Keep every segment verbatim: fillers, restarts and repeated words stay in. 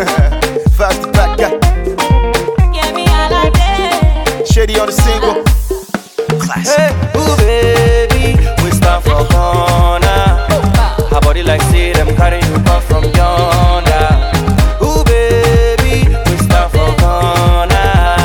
Fast back, yeah. Yeah, me all a day. Shady on the single. Classic. Hey, ooh baby, we stand for corner. Her body like say them carry you come from yonder. Ooh baby, we stand for corner.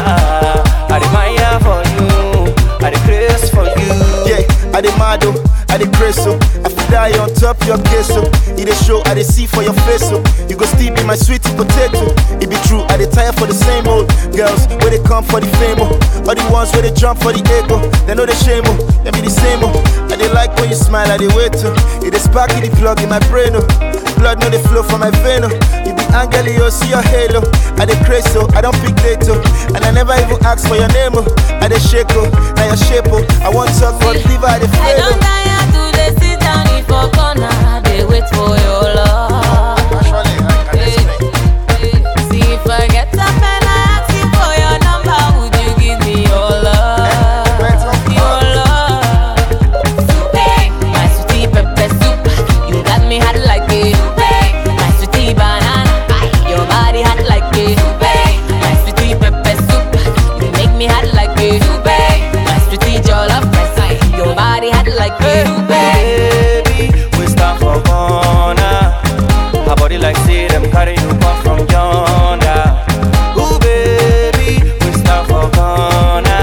I admire for you, I dey craze for you. Yeah, I dey mad oh, I dey crazy oh. I feel die on top your case oh. It dey show I dey see for your face oh. You go still be my sweetie potato. It be true I dey tire for the same old girls where they come for the fame oh. All the ones where they jump for the ego. They know they shame oh, they be the same oh. I dey like when you smile, I dey wait oh. It dey spark in the plug in my brain oh. Blood no dey flow from my vein oh. You be angel oh, see your halo. I dey crazy oh, I don't pick date oh. And I never even ask for your name oh. I dey shake oh, now your shape oh. I want talk for the liver, I dey I fail don't oh. tire to dey sit down in for corner. They wait for your love. Actually, I can explain. See if I get up and I ask you for your number, would you give me your love? Your love. Soup, my sweetie pepper soup. You got me hot like a soup. My sweetie banana, your body hot like a soup. My sweetie pepper soup. You make me hot like a soup. My sweetie jollof rice, your body hot like a soup. Baby, we stand for corner. Her body like say them carry you come from yonder. Ooh baby, we stand for corner.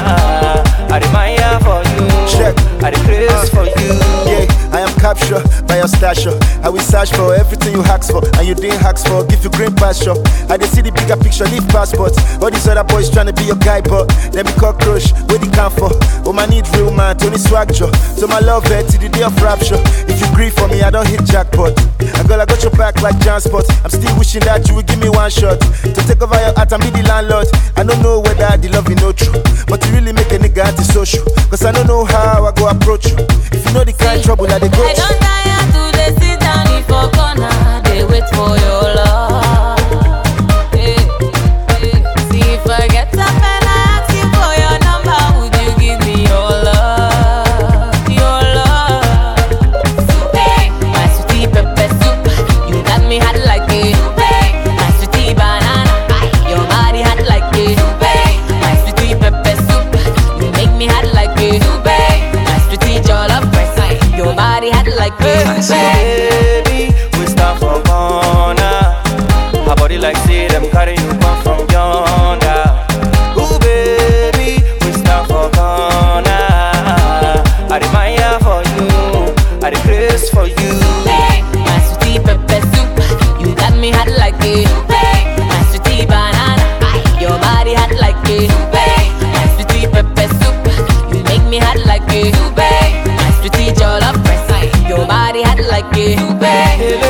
I admire for you, Check. I dey craze for you. Yeah, I am captured by your stature. I will search for everything you ask for, and you didn't ask for. Give you green pasture. I dey see the bigger picture, leave passports. All these other boys tryna be your guy, but them be cockroach. Where they come for? Oh, my need real man, Tony Swag Joe. So my love her till the day of rapture. If you grieve for me, I don't hit jackpot. I girl, I got your back like transport. I'm still wishing that you would give me one shot to take over your heart and be the landlord. I don't know whether the love is no true, but you really make a nigga antisocial. Cause I don't know how I go approach you. If you know the kind of trouble that they go I through. don't tire to dey sit down in for corner. They wait for your love. Hey, hey. See if I get up and I ask you for your number, would you give me your love? Your love. Soup, my sweetie pepper soup. You got me hot like a soup. My sweetie banana, your body hot like a soup. My sweetie pepper soup. You make me hot like a soup. My sweetie jollof rice, your body hot like a soup. Baby, we stand for corner. Her body like say them carry you come from yonder. Ooh baby, we stand for corner. I admire for you, I dey craze for you. My sweetie pepper soup, you got me hot like a soup. My sweetie banana, your body hot like a soup. My sweetie pepper soup, you make me hot like a soup. My sweetie jollof rice, your body hot like a soup.